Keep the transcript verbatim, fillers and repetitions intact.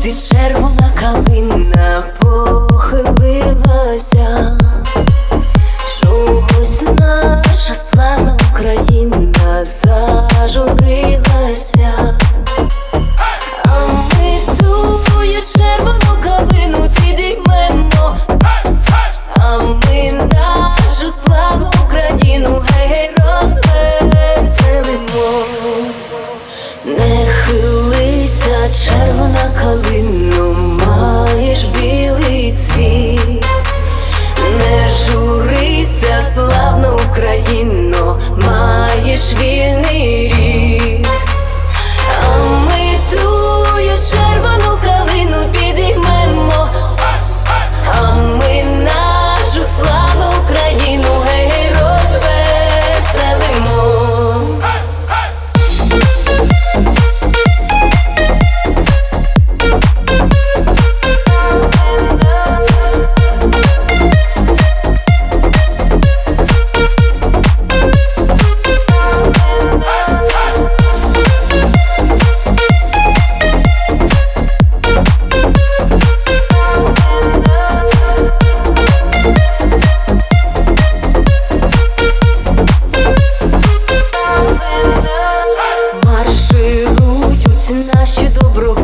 лузі червона калина похилилася, чогось наша славна Україна зажурилася. А ми тую червону калину підіймемо, а ми нашу славну Україну гей розвеселимо. Не хилися, червона калино, маєш білий цвіт. Не журися, славна Україно, маєш вільний рід. А ми тую червону калину підіймемо, а ми нашу славну Україну гей розвеселимо. Марширують наші добровольці,